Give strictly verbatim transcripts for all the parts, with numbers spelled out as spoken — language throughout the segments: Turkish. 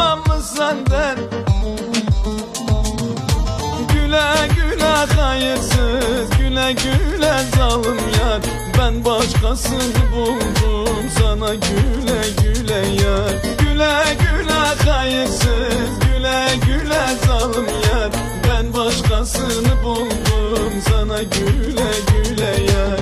alamam mı senden? Güle güle hayırsız, güle güle zalim yar. Ben başkasını buldum, sana güle güle yar. Güle güle hayırsız, güle güle zalim yar. Ben başkasını buldum, sana güle güle yar.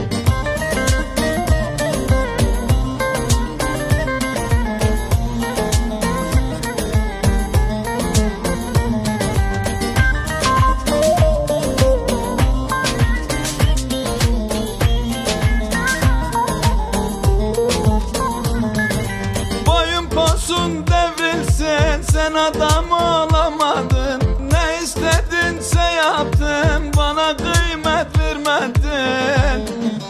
Posun devrilsin, sen adam olamadın. Ne istedinse yaptın, bana kıymet vermedin.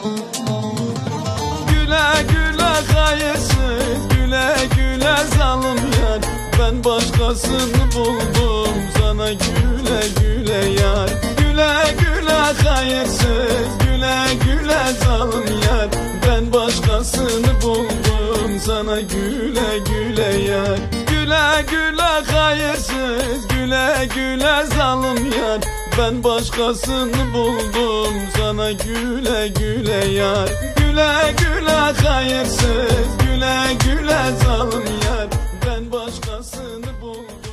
Güle güle hayırsız, güle güle zalim yar. Ben başkasını buldum, sana güle güle yar. Güle güle hayırsız, güle güle zalim yar. Ben başkasını buldum, sana güle güle yar. Güle güle hayırsız, güle güle zalim yar. Ben başkasını buldum, sana güle güle yar. Güle güle hayırsız, güle güle zalim yar. Ben başkasını buldum.